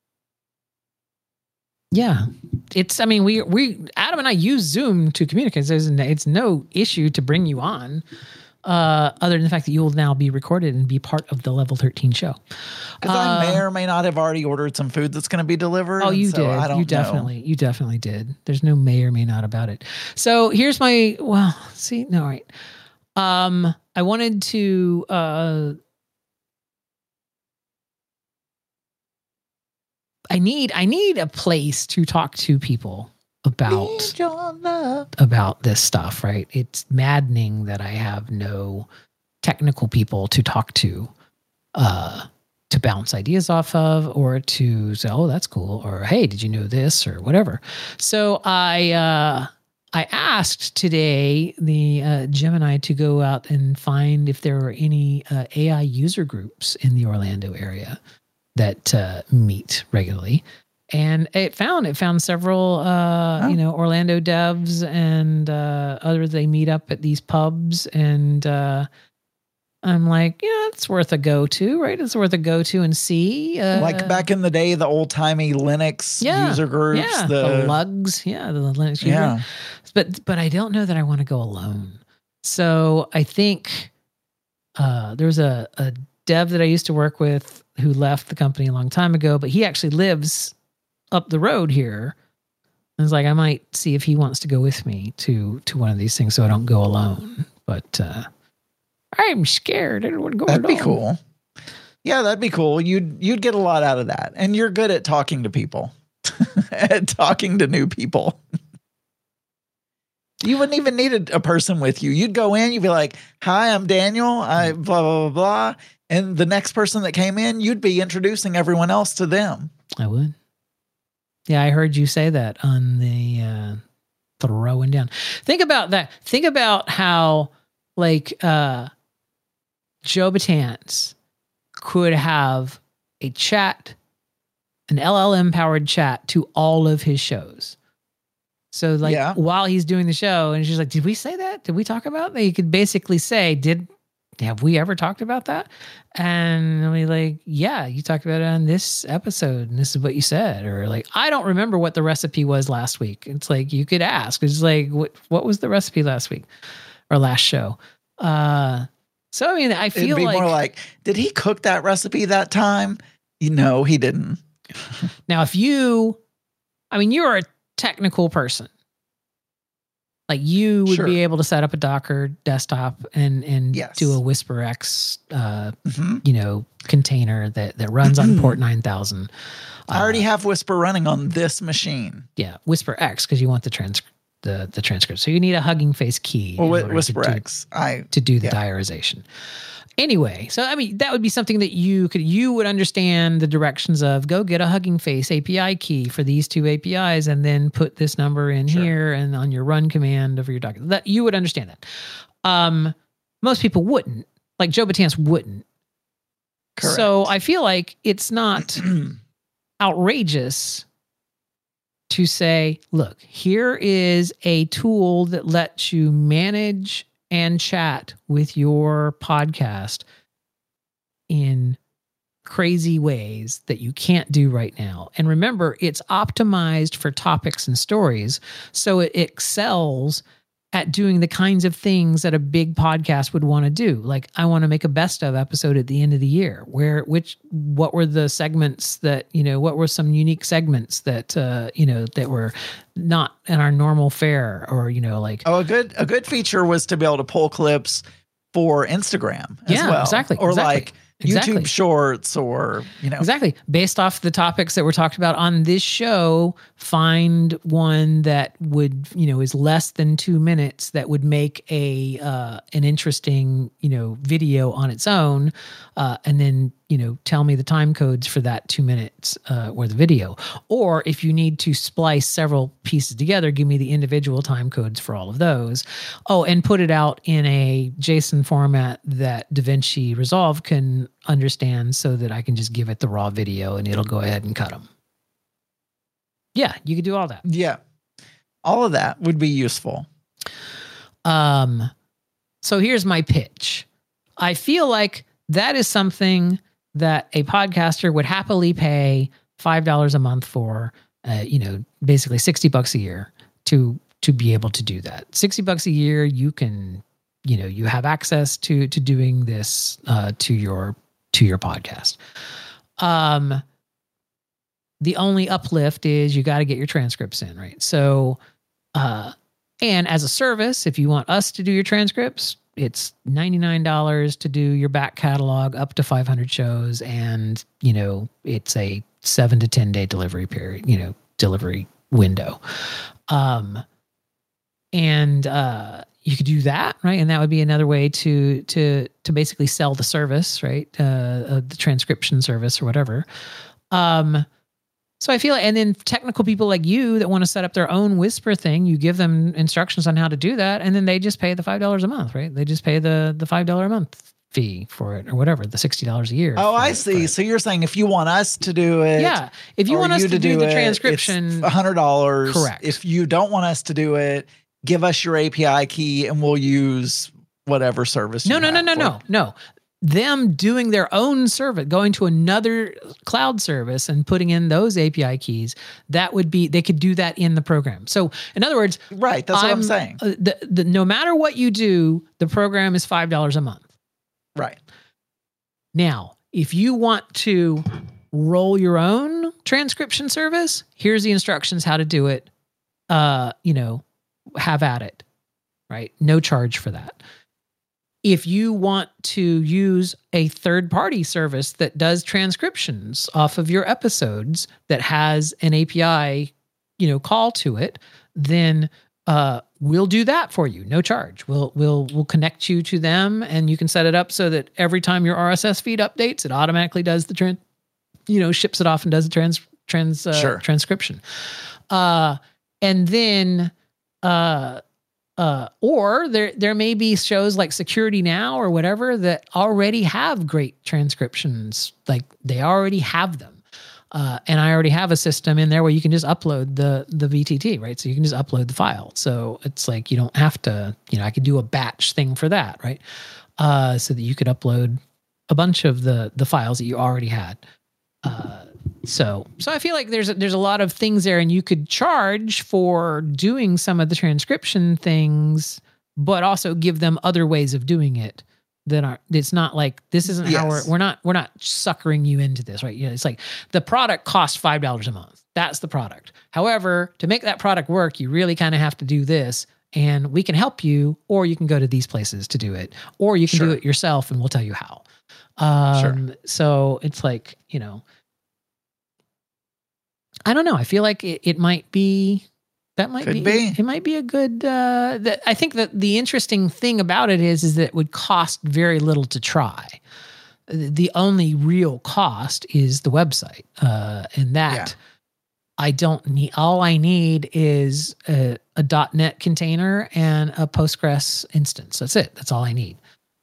Yeah, we Adam and I use Zoom to communicate. It's no issue to bring you on, other than the fact that you will now be recorded and be part of the Level 13 show. Because I may or may not have already ordered some food that's going to be delivered. Oh, you did. You definitely did. There's no may or may not about it. So here's my. Well, see, no, all right. I wanted to. I need a place to talk to people about this stuff, right? It's maddening that I have no technical people to talk to bounce ideas off of, or to say, oh, that's cool, or hey, did you know this, or whatever. So I asked today the Gemini to go out and find if there were any AI user groups in the Orlando area that meet regularly, and it found several Orlando devs and others. They meet up at these pubs, and I'm like, yeah, it's worth a go to, right? It's worth a go to and see. Like back in the day, the old timey Linux user groups, the lugs, the Linux user groups. But I don't know that I want to go alone. So I think there's a dev that I used to work with who left the company a long time ago, but he actually lives up the road here. And it's like, I might see if he wants to go with me to one of these things so I don't go alone. But I'm scared. I don't want to go alone. That'd be cool. Yeah, that'd be cool. You'd get a lot out of that. And you're good at talking to people. At talking to new people. You wouldn't even need a person with you. You'd go in, you'd be like, hi, I'm Daniel. I blah, blah, blah, blah. And the next person that came in, you'd be introducing everyone else to them. I would. Yeah, I heard you say that on the throwing down. Think about that. Think about how, like, Joe Batance could have a chat, an LLM-powered chat to all of his shows. So, like, while he's doing the show, and she's like, did we say that? Did we talk about that? You could basically say, have we ever talked about that? And I'll be like, yeah, you talked about it on this episode, and this is what you said. Or like, I don't remember what the recipe was last week. It's like, you could ask. It's like, what was the recipe last week or last show? So, I mean, I feel it'd be more like, did he cook that recipe that time? No, he didn't. Now, you're a technical person. Like, you would be able to set up a Docker desktop and do a WhisperX, container that runs on port 9000. I already have Whisper running on this machine. Yeah, WhisperX, because you want the transcript. So you need a Hugging Face key. Well, WhisperX to do the diarization. Anyway, so I mean, that would be something that you would understand the directions of. Go get a Hugging Face API key for these two APIs, and then put this number in here and on your run command over your document. That you would understand that. Most people wouldn't. Like Joe Batance wouldn't. Correct. So I feel like it's not outrageous to say, look, here is a tool that lets you manage and chat with your podcast in crazy ways that you can't do right now. And remember, it's optimized for topics and stories, so it excels at doing the kinds of things that a big podcast would want to do. Like, I want to make a best of episode at the end of the year. What were the segments that, what were some unique segments that, that were not in our normal fare, or, like. Oh, a good feature was to be able to pull clips for Instagram as well. Exactly. Or like Exactly. YouTube Shorts or, Exactly. Based off the topics that were talked about on this show, find one that would, is less than 2 minutes that would make an interesting, video on its own. And then, tell me the time codes for that 2 minutes or the video. Or if you need to splice several pieces together, give me the individual time codes for all of those. Oh, and put it out in a JSON format that DaVinci Resolve can understand so that I can just give it the raw video and it'll go ahead and cut them. Yeah, you could do all that. Yeah. All of that would be useful. So here's my pitch. I feel like that is something that a podcaster would happily pay $5 a month for, basically $60 a year to be able to do that. $60 a year, you can, you have access to doing this to your podcast. The only uplift is you got to get your transcripts in, right? So, and as a service, if you want us to do your transcripts, it's $99 to do your back catalog up to 500 shows. And, it's a 7 to 10 day delivery period, delivery window. And you could do that, right? And that would be another way to basically sell the service, right? The transcription service or whatever. So I feel, and then technical people like you that want to set up their own Whisper thing, you give them instructions on how to do that, and then they just pay the $5 a month, right? They just pay the $5 a month fee for it or whatever, the $60 a year. Oh, I see. So you're saying if you want us to do it, yeah, if you want us to do the transcription, it's $100. Correct. If you don't want us to do it, give us your API key and we'll use whatever service. No. Them doing their own service, going to another cloud service and putting in those API keys, that would be, they could do that in the program. So in other words, right, that's what I'm saying. No matter what you do, the program is $5 a month. Right. Now, if you want to roll your own transcription service, here's the instructions how to do it. Have at it, right? No charge for that. If you want to use a third-party service that does transcriptions off of your episodes that has an API, call to it, then we'll do that for you, no charge. We'll connect you to them, and you can set it up so that every time your RSS feed updates, it automatically does the ships it off and does the transcription. And then. Or there may be shows like Security Now or whatever that already have great transcriptions. Like they already have them. And I already have a system in there where you can just upload the VTT, right? So you can just upload the file. So it's like, you don't have to, I could do a batch thing for that, right? So that you could upload a bunch of the files that you already had. So I feel like there's a lot of things there, and you could charge for doing some of the transcription things, but also give them other ways of doing it that aren't. It's not like this isn't how we're not suckering you into this, right? It's like the product costs $5 a month. That's the product. However, to make that product work, you really kind of have to do this, and we can help you, or you can go to these places to do it, or you can do it yourself, and we'll tell you how. So it's like, I don't know. I feel like it might be, it might be a good, I think that the interesting thing about it is that it would cost very little to try. The only real cost is the website. And that I don't need, all I need is a .NET container and a Postgres instance. That's it. That's all I need.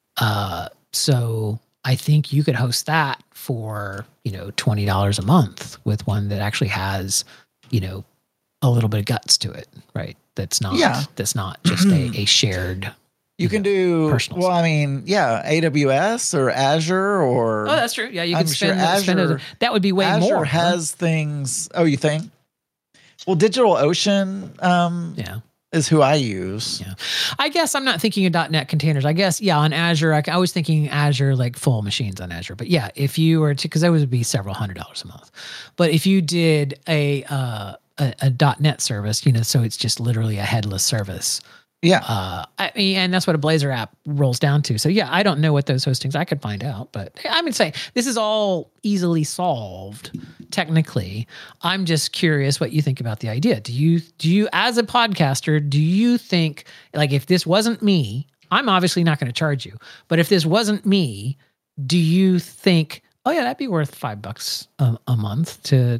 So I think you could host that for, $20 a month with one that actually has, a little bit of guts to it, right? That's not just a shared. You can do, personal AWS or Azure or. Oh, that's true. Yeah, you can spend it. That would be way more. Azure has things. Oh, you think? Well, DigitalOcean. Is who I use. Yeah. I guess I'm not thinking of .NET containers. I guess, on Azure, I was thinking Azure, like full machines on Azure. But yeah, if you were to, because that would be several $100s a month. But if you did a .NET service, so it's just literally a headless service. I mean, and that's what a Blazor app rolls down to. So yeah, I don't know what those hostings. I could find out, but I mean, say this is all easily solved technically. I'm just curious what you think about the idea. Do you as a podcaster, do you think like if this wasn't me, I'm obviously not going to charge you, but if this wasn't me, do you think, oh yeah, that'd be worth $5 a month to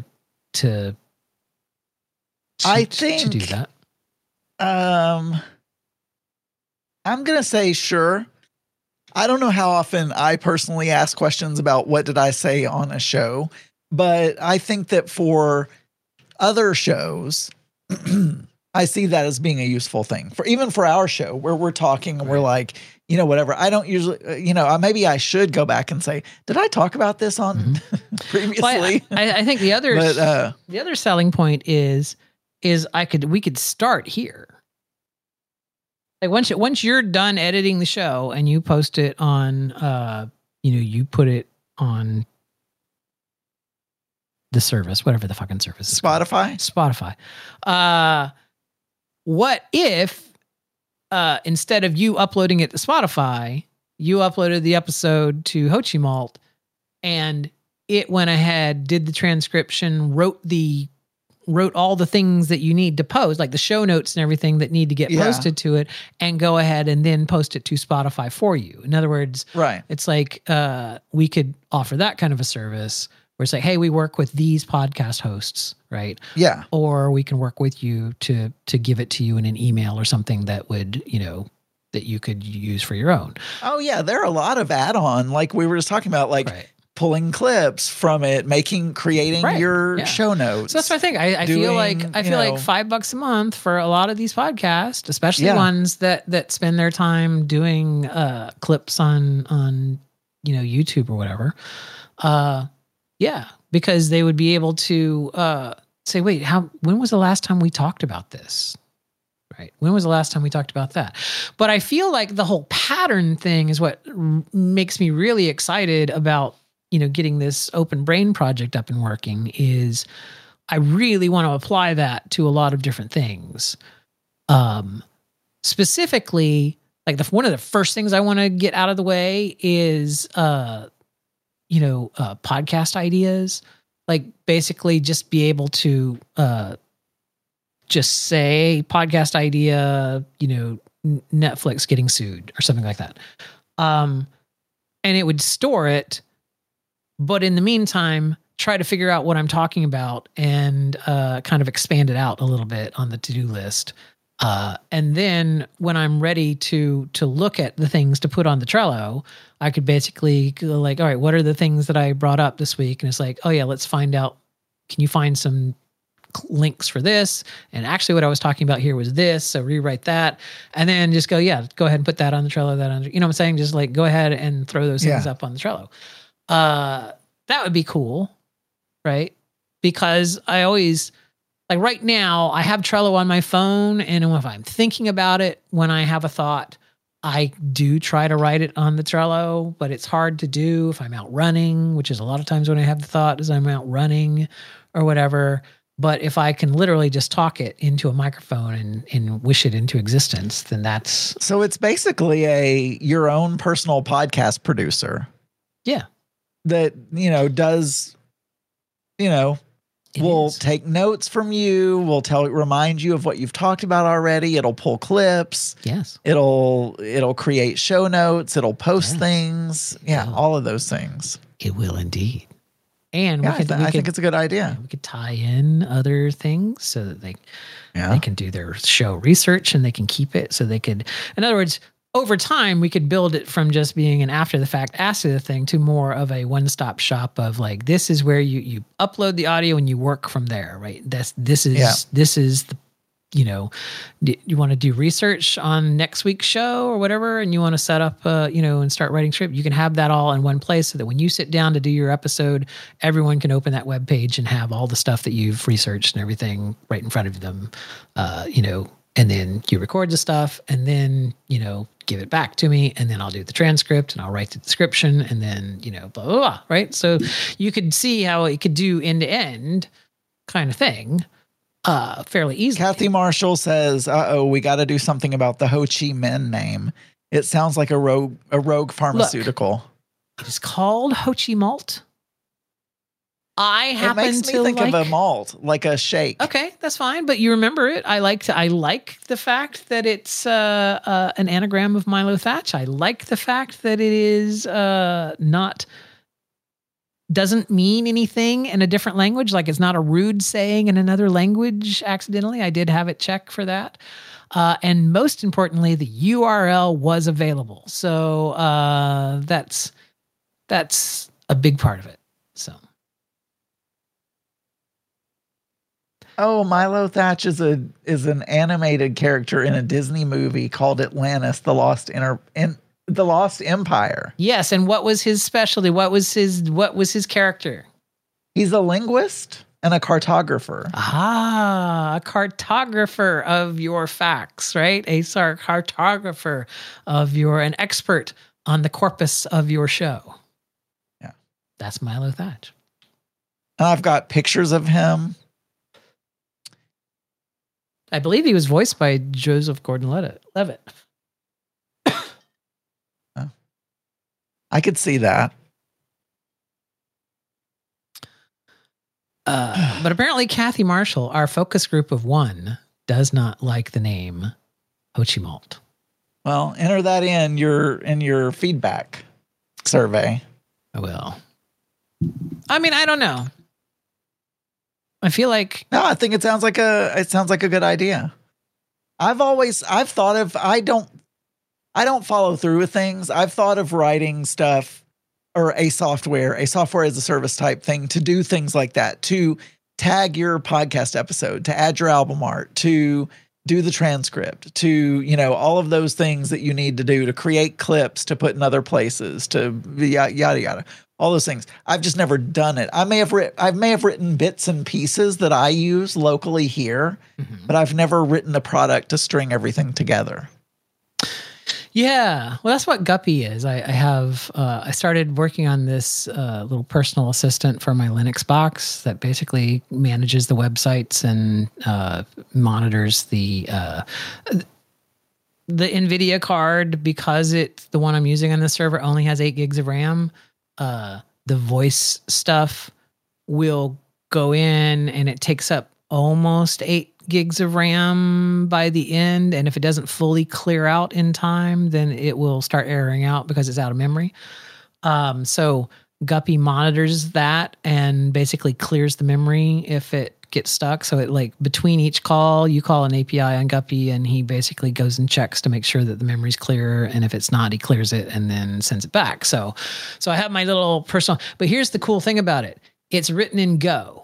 I think to do that? I'm gonna say sure. I don't know how often I personally ask questions about what did I say on a show, but I think that for other shows, I see that as being a useful thing for even for our show where we're talking and we're like, you know, whatever. I don't usually, you know, maybe I should go back and say, did I talk about this on previously? Well, I think the other the other selling point is we could start here. Like once you're done editing the show and you post it on, you put it on the service, whatever the fucking service is called. Spotify. What if instead of you uploading it to Spotify, you uploaded the episode to Hochi Malt and it went ahead, did the transcription, wrote all the things that you need to post, like the show notes and everything that need to get posted to it, and go ahead and then post it to Spotify for you. In other words, it's like we could offer that kind of a service where it's like, hey, we work with these podcast hosts, right? Yeah. Or we can work with you to give it to you in an email or something that would, that you could use for your own. Oh yeah, there are a lot of add-on, like we were just talking about, like pulling clips from it, creating your show notes. So that's what I think. I feel like $5 a month for a lot of these podcasts, especially ones that spend their time doing clips on YouTube or whatever. Because they would be able to say, wait, when was the last time we talked about this? Right. When was the last time we talked about that? But I feel like the whole pattern thing is what makes me really excited about getting this Open Brain project up and working. Is I really want to apply that to a lot of different things. Specifically, like one of the first things I want to get out of the way is, podcast ideas. Like basically just be able to just say podcast idea, Netflix getting sued or something like that. And it would store it. But in the meantime, try to figure out what I'm talking about and kind of expand it out a little bit on the to-do list. And then when I'm ready to look at the things to put on the Trello, I could basically go like, all right, what are the things that I brought up this week? And it's like, oh yeah, let's find out. Can you find some links for this? And actually what I was talking about here was this. So rewrite that. And then just go ahead and put that on the Trello, what I'm saying? Just like go ahead and throw those things up on the Trello. That would be cool, right? Because I always, like right now, I have Trello on my phone, and if I'm thinking about it, when I have a thought, I do try to write it on the Trello, but it's hard to do if I'm out running, which is a lot of times when I have the thought is I'm out running or whatever. But if I can literally just talk it into a microphone and wish it into existence, then that's... So it's basically your own personal podcast producer. Yeah. That, does, will take notes from you, will remind you of what you've talked about already. It'll pull clips. Yes. It'll create show notes. It'll post things. Yeah. All of those things. It will indeed. And I think it's a good idea. We could tie in other things so that they can do their show research and they can keep it. So they could, in other words, over time, we could build it from just being an after the fact thing to more of a one-stop shop of like, this is where you upload the audio and you work from there, right? This is the, you want to do research on next week's show or whatever, and you want to set up, and start writing script, you can have that all in one place so that when you sit down to do your episode, everyone can open that web page and have all the stuff that you've researched and everything right in front of them, and then you record the stuff and then, give it back to me, and then I'll do the transcript and I'll write the description and then, blah, blah, blah, right? So you could see how it could do end to end kind of thing. fairly easily. Kathy Marshall says, we got to do something about the Ho Chi Minh name. It sounds like a rogue pharmaceutical. Look, it is called Ho Chi Malt. It makes me think of a malt, like a shake. Okay, that's fine. But you remember it. I like the fact that it's an anagram of Milo Thatch. I like the fact that it is doesn't mean anything in a different language. Like it's not a rude saying in another language accidentally. I did have it check for that. And most importantly, the URL was available. So that's a big part of it. So. Oh, Milo Thatch is an animated character in a Disney movie called Atlantis: The Lost Empire. Yes, and what was his specialty? What was his character? He's a linguist and a cartographer. Ah, a cartographer of your facts, right? A cartographer of an expert on the corpus of your show. Yeah. That's Milo Thatch. And I've got pictures of him. I believe he was voiced by Joseph Gordon-Levitt. I could see that. But apparently Kathy Marshall, our focus group of one, does not like the name Ho Chi Malt. Well, enter that in your feedback survey. I will. I mean, I don't know. I feel like I think it sounds like a good idea. I don't follow through with things. I've thought of writing stuff or a software as a service type thing to do things like that, to tag your podcast episode, to add your album art, to do the transcript, to, all of those things that you need to do, to create clips, to put in other places, to yada, yada. All those things. I've just never done it. I may have written bits and pieces that I use locally here, but I've never written a product to string everything together. Yeah, well, that's what Guppy is. I started working on this little personal assistant for my Linux box that basically manages the websites and monitors the NVIDIA card, because the one I'm using on the server only has 8 gigs of RAM. The voice stuff will go in and it takes up almost 8 gigs of RAM by the end. And if it doesn't fully clear out in time, then it will start erroring out because it's out of memory. So Guppy monitors that and basically clears the memory if it gets stuck. So it between each call, you call an API on Guppy and he basically goes and checks to make sure that the memory's clear. And if it's not, he clears it and then sends it back. So I have my little personal, but here's the cool thing about it. It's written in Go.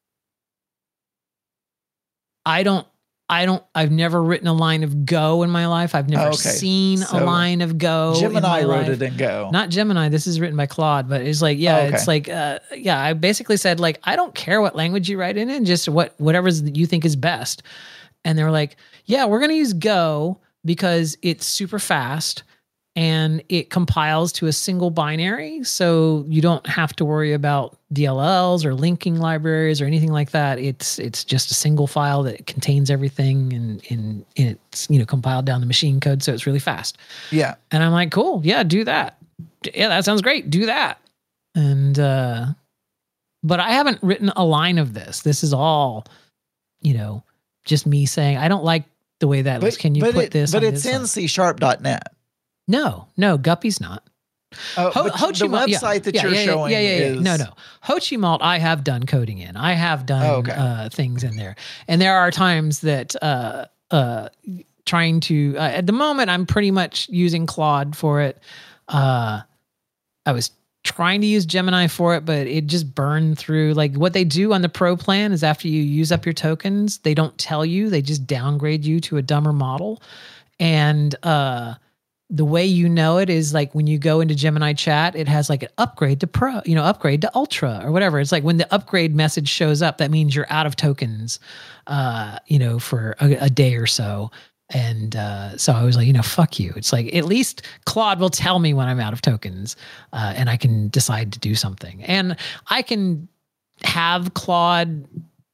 I've never written a line of Go in my life. I've never seen a line of Go. Gemini wrote it in Go. Not Gemini. This is written by Claude, but it's I basically said, I don't care what language you write in, just whatever you think is best. And they were like, yeah, we're going to use Go because it's super fast and it compiles to a single binary. So you don't have to worry about DLLs or linking libraries or anything like that. It's just a single file that contains everything and it's, compiled down the machine code. So it's really fast. Yeah. And I'm like, cool. Yeah, do that. Yeah, that sounds great. Do that. And, but I haven't written a line of this. This is all, just me saying, I don't like the way that looks. Can you put this? But it's in C#.net. No, Guppy's not. The website that you're showing is... No. Ho Chi Malt, I have done coding in. I have done things in there. And there are times that trying to... at the moment, I'm pretty much using Claude for it. I was trying to use Gemini for it, but it just burned through. What they do on the Pro plan is after you use up your tokens, they don't tell you. They just downgrade you to a dumber model. And... the way it is when you go into Gemini chat, it has an upgrade to Pro, upgrade to Ultra or whatever. It's when the upgrade message shows up, that means you're out of tokens, for a day or so. And so I was like, fuck you. It's at least Claude will tell me when I'm out of tokens, and I can decide to do something. And I can have Claude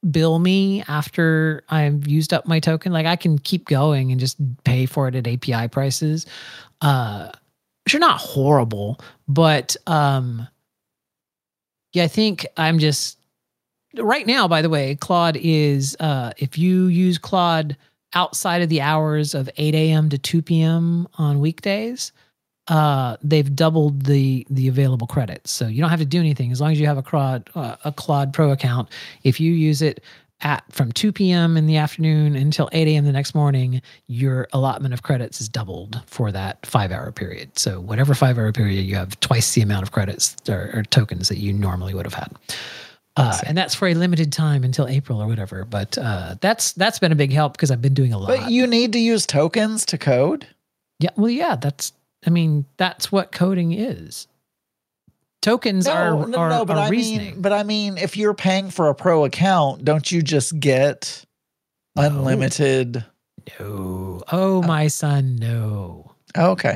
bill me after I've used up my token. Like I can keep going and just pay for it at API prices. Which are not horrible, but yeah, I think I'm just right now, by the way, Claude is if you use Claude outside of the hours of 8 a.m. to 2 p.m. on weekdays, they've doubled the available credits. So you don't have to do anything as long as you have a Claude Pro account. If you use it from 2 p.m. in the afternoon until 8 a.m. the next morning, your allotment of credits is doubled for that 5-hour period. So whatever 5-hour period, you have twice the amount of credits or tokens that you normally would have had. And that's for a limited time until April or whatever. But that's been a big help because I've been doing a lot. But you need to use tokens to code? Yeah, well, yeah, that's what coding is. Tokens are reasoning. I mean, if you're paying for a pro account, don't you just get unlimited? No. Oh, my son, no. Okay.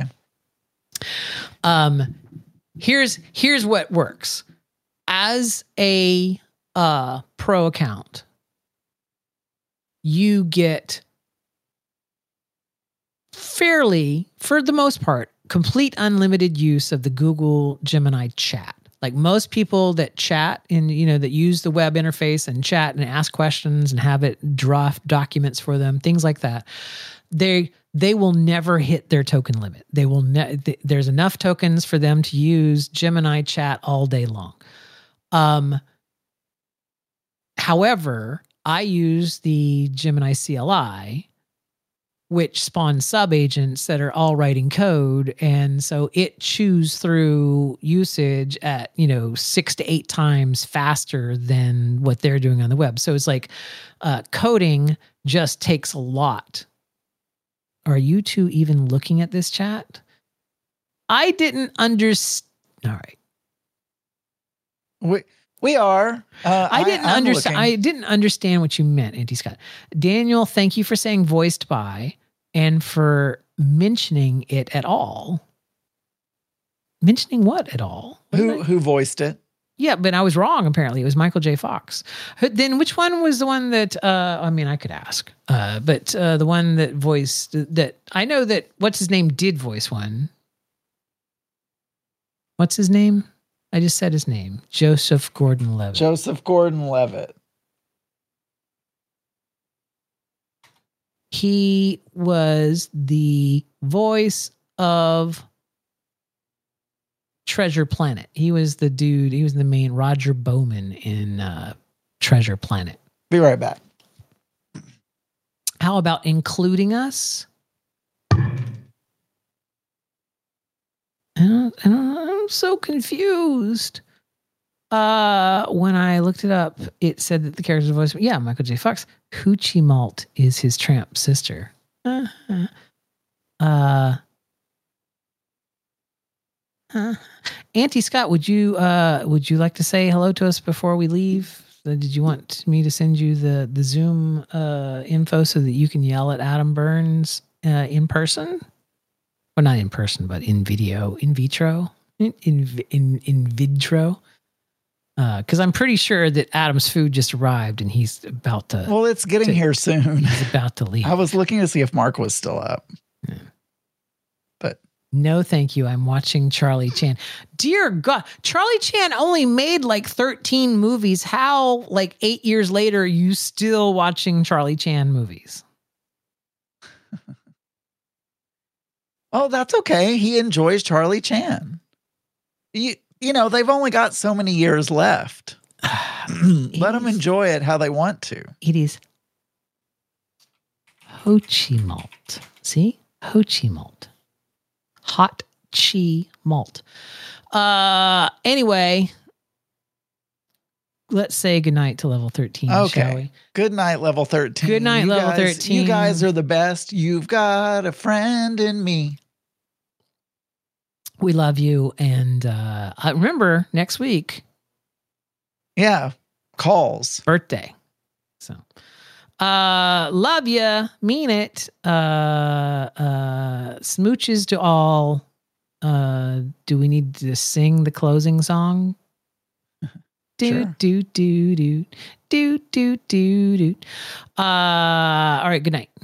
Here's what works. As a pro account, you get fairly, for the most part, complete unlimited use of the Google Gemini chat. Like most people that chat in, that use the web interface and chat and ask questions and have it draft documents for them, things like that. They will never hit their token limit. They will there's enough tokens for them to use Gemini chat all day long. However, I use the Gemini CLI, which spawns sub-agents that are all writing code. And so it chews through usage at, 6 to 8 times faster than what they're doing on the web. So it's like coding just takes a lot. Are you two even looking at this chat? I didn't understand. All right. We are. I didn't understand. Looking. I didn't understand what you meant, Auntie Scott. Daniel, thank you for saying voiced by and for mentioning it at all. Mentioning what at all? Who voiced it? Yeah, but I was wrong. Apparently, it was Michael J. Fox. Then which one was the one that? I could ask. But the one that voiced that I know that what's his name did voice one. What's his name? I just said his name. Joseph Gordon-Levitt. Joseph Gordon-Levitt. He was the voice of Treasure Planet. He was the dude. He was the main Roger Bowman in Treasure Planet. Be right back. How about including us? I'm so confused. When I looked it up, it said that the character's voice, Michael J. Fox. Hoochie Malt is his tramp sister. Auntie Scott, would you like to say hello to us before we leave? Did you want me to send you the Zoom info so that you can yell at Adam Burns in person? Well, not in person, but in video, in vitro, in vitro. Because I'm pretty sure that Adam's food just arrived and he's about to. Well, it's getting here soon. He's about to leave. I was looking to see if Mark was still up. Yeah. But no, thank you. I'm watching Charlie Chan. Dear God, Charlie Chan only made like 13 movies. How, 8 years later, are you still watching Charlie Chan movies? Oh, that's okay. He enjoys Charlie Chan. You know, they've only got so many years left. Let them enjoy it how they want to. It is Hoochie Malt. See? Hoochie Malt. Hot Chi Malt. Anyway, let's say goodnight to level 13, shall we? Good night, level 13. Good night, level 13. You guys are the best. You've got a friend in me. We love you. And remember, next week. Yeah. Calls. Birthday. So, love you. Mean it. Smooches to all. Do we need to sing the closing song? Do do do do do do do do. All right. Good night.